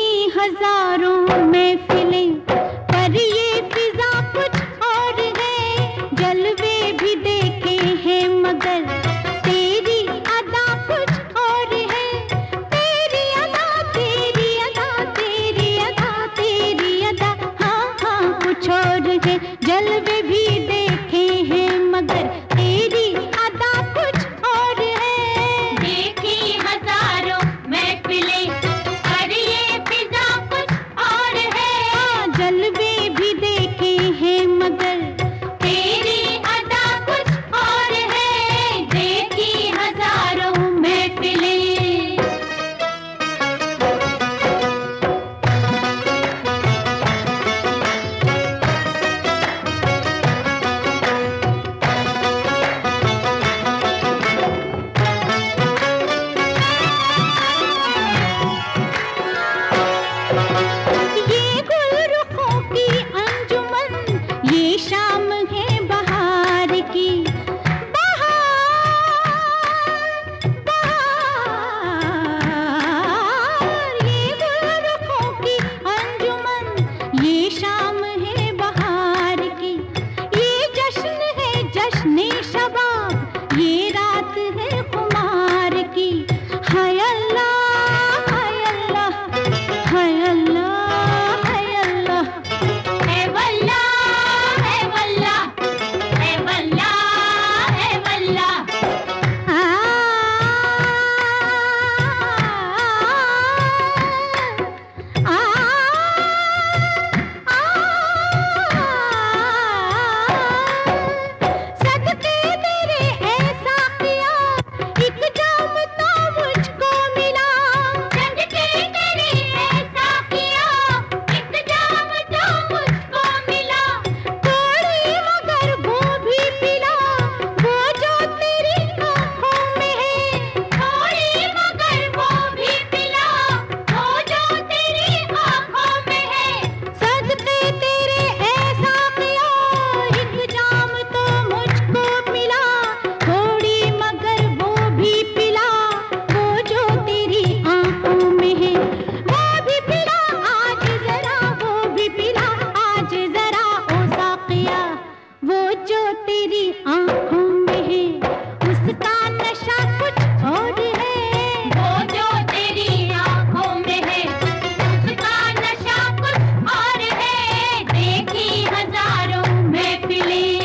हजारों महफिलें पर ये फिजा कुछ और है। जलवे भी देखे हैं मगर तेरी अदा कुछ और है। तेरी अदा तेरी अदा तेरी अदा तेरी अदा हाँ हाँ कुछ और है। जलवे भी देखे हैं मगर तेरी अदा कुछ और है। देखी हजारों महफिलें पर ये फिजा कुछ और है। जलवे भी देखे हैं मगर तेरी अदा कुछ और है। देखी हजारों महफिलें। ये गुलरुखों की अंजुमन ये शाम है बहार की। बहार बहार ये गुलरुखों की अंजुमन ये शाम है बहार की। ये जश्न है जश्न शबाब ये रात है खुमार की। हाय अल्लाह हाय अल्लाह हाय अल्लाह हाय अल्लाह। है वल्ला है वल्ला है वल्ला है वल्ला। आ आ सदके तेरे ऐसा किया एक जाम तो मुझको मिला। सदके तेरे ऐसा किया एक जाम तो मुझको मिला। थोड़ी मगर वो भी पिला वो जो तेरी आँखों में है। थोड़ी मगर वो भी पिला वो जो तेरी आँखों में है। सदके तेरे ऐसा किया एक जाम तो मुझको मिला। थोड़ी मगर वो भी पिला वो जो तेरी आँखों में है। वो भी पिला आज जरा वो भी पिला आज जरा ओ साक़िया। वो जो तेरी आँखों में है उसका नशा कुछ और है। वो जो तेरी आँखों में है उसका नशा कुछ और है। देखी हजारों महफिलें।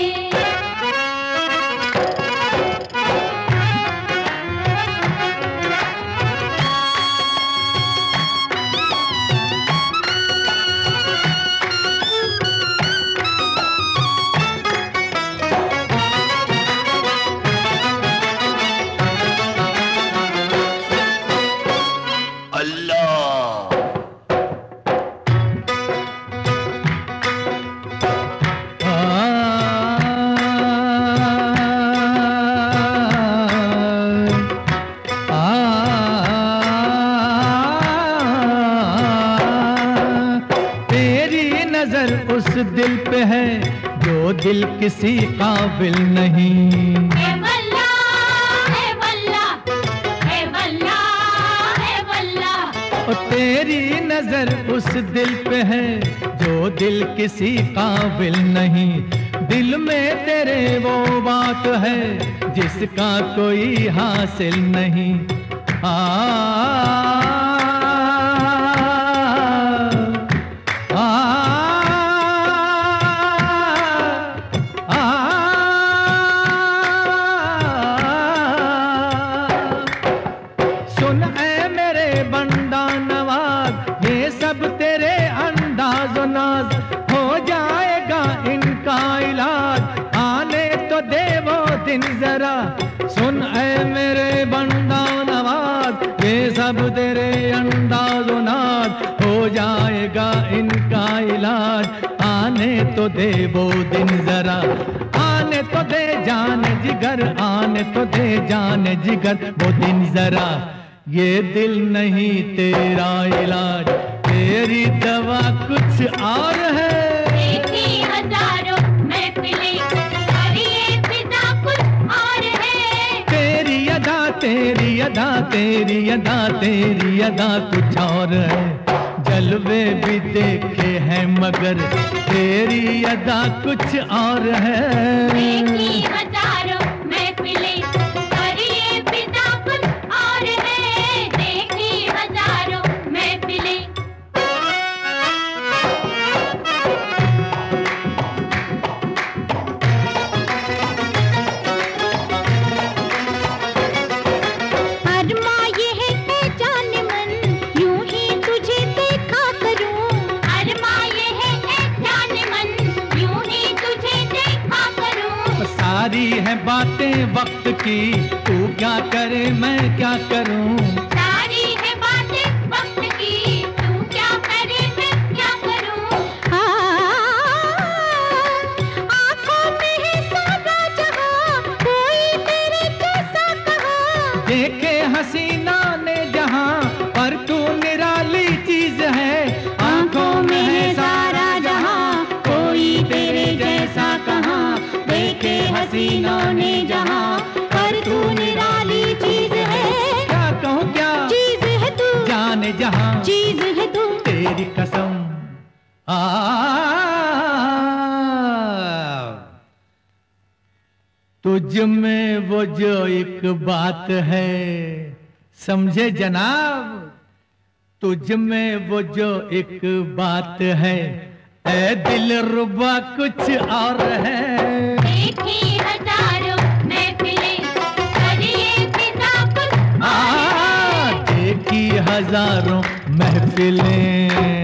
अल्लाह तेरी नजर उस दिल पे है जो दिल किसी काबिल नहीं। है वल्ला है वल्ला है वल्ला है वल्ला। और तेरी नजर उस दिल पे है जो दिल किसी काबिल नहीं। दिल में तेरे वो बात है जिसका कोई हासिल नहीं। आ, आ, आ, सुन ऐ मेरे बंदा नवाज ये सब तेरे अंदाज़ो नाज हो जाएगा इनका इलाज। आने तो दे वो दिन जरा सुन ऐ मेरे बंदा नवाज ये सब तेरे अंदाज़ो नाज हो जाएगा इनका इलाज। आने तो दे वो दिन जरा आने तो दे जान जिगर आने तो दे जान जिगर वो दिन जरा। ये दिल नहीं तेरा इलाज तेरी दवा कुछ और है। देखी हजारों महफिलें पर ये फिजा कुछ और है। तेरी अदा तेरी अदा तेरी अदा तेरी अदा कुछ और है। जलवे भी देखे हैं मगर तेरी अदा कुछ और है। देखी हजारों महफिलें पर ये फिदा कुछ और है। देखी हजारों महफिलें। अरमा ये है ए जान मन, यूं ही तुझे देखा करूं। अरमा ये है ए जान मन, यूं ही तुझे देखा करूं। सारी है बातें वक्त की, तू क्या करे मैं क्या करूं। सारी है बातें वक्त की, तू क्या करे मैं क्या करूं। आँखों में है सारा जहां, कोई तेरे जैसा कहाँ। देखे हसीना ने जहां पर तू निराली चीज है। आँखों में है सारा जहां, कोई तेरे जैसा कहाँ। देखे हसीनों ने जहां, पर तू निराली चीज है। क्या कहूँ क्या चीज है तू, जाने जहां चीज है तू। तेरी कसम। तुझ में वो जो एक बात है, समझे जनाब, तुझ में वो जो एक बात है, ऐ दिल रुबा कुछ और है। देखी हजारों महफिलें पर ये फिदा कुछ और है। देखी हजारों महफिलें